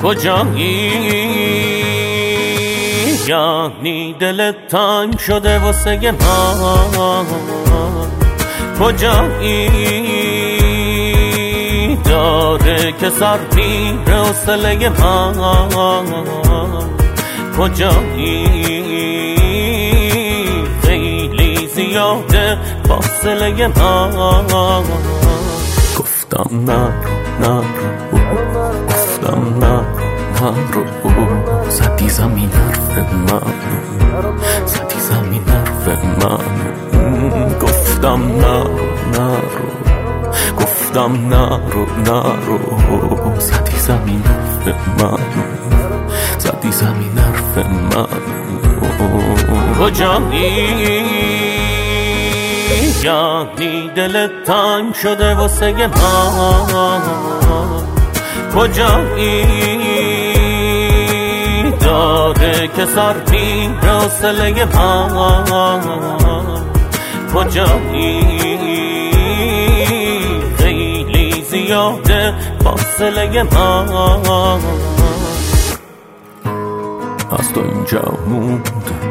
کجایی؟ یعنی دلت تنگ شده واسه من. کجایی؟ داره که سر میره حوصله من. کجایی؟ خیلی زیاده فاصله من. گفتم نرو گفتم نرو زدی زمین حرف من، زدی زمین حرف من. گفتم نرو گفتم نرو زدی زمین حرف من، زدی زمین حرف من. کجایی؟ یعنی دلت تنگ شده واسه من. کجایی؟ داره که سر میره حوصله من. کجایی؟ خیلی زیاده فاصله من. از تو اینجا موند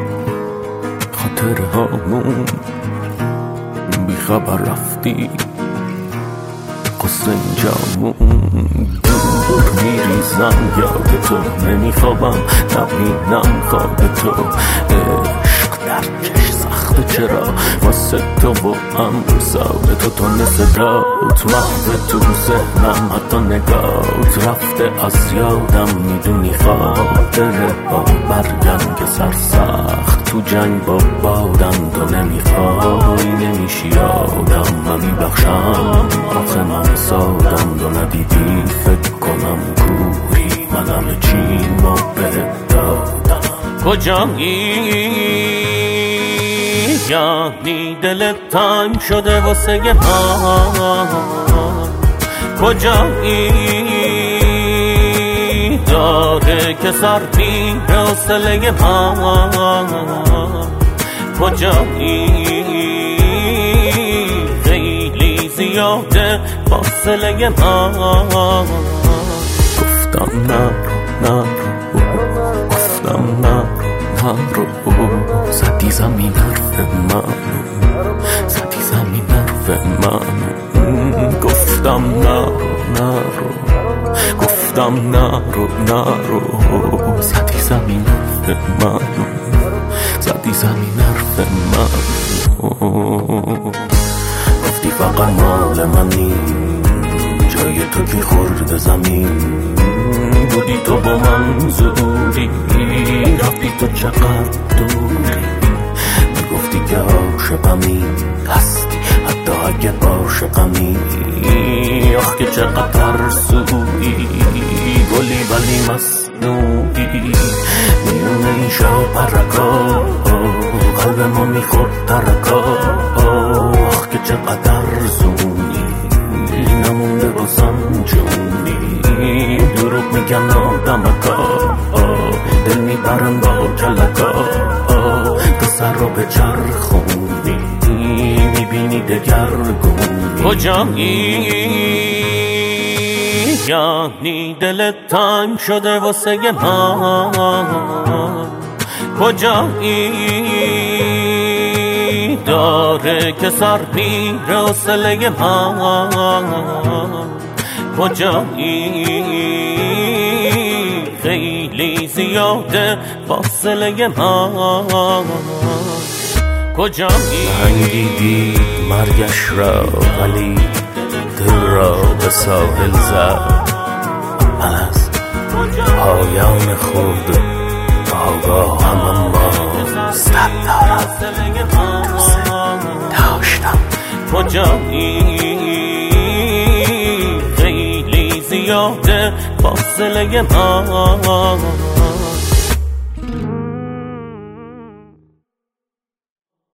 خاطره هامون، بی خبر رفتی قصه اینجا موند. دور میریزم یاد تو، نمیخوابم نبینم خواب تو. عشق درکش سخته چرا واسه تو و هم ساده تو. تو نصدات محو تو ذهنم، حتی نگات رفته از یادم. میدونی خاطره ها برگم که سرسخت تو جنگ با بادم. تو نمیخوای نمیشی یادم، من میبخشم آخه من سادم. تو ندیدی فکر کنم کوری، من همه چیم و بهت دادم. کجایی؟ یعنی دلت تنگ شده واسه من. کجایی؟ داره که سر میره حوصله من. کجایی؟ خیلی زیاده فاصله من. گفتم نرو گفتم نرو زدی زمین حرف من، زدی زمین حرف من. گفتم نرو گفتم نرو زدی زمین حرف من، زدی زمین حرف من. گفتی فقط مال منی، جای تو که خورد زمین. بودی تو با من زوری، رفتی تو چقدر دوری. میگفتی که عاشقمی هستی حتی اگه عاشقمی. آخ که چقدر ترسویی، گلی ولی مصنوعی. میونه این شب پرکا قلب ما میخورد ترکا. آخ که چقدر زونی، نمونده بازم جونی. دروغ میگن آدمکا، دل میبرن با کلکا. تو سر رو به چرخونی، میبینی دگرگونی. کجایی؟ یعنی دلت تنگ شده واسه من. کجایی؟ داره که سر میره حوصله من. کجایی؟ خیلی زیاده فاصله من. کجایی؟ رنگی دید مرگش را ولی دل را به ساحل زد. من از پایان خود آگاهم، اما صد دارم داشتم. کجایی؟ خیلی زیاده فاصله من.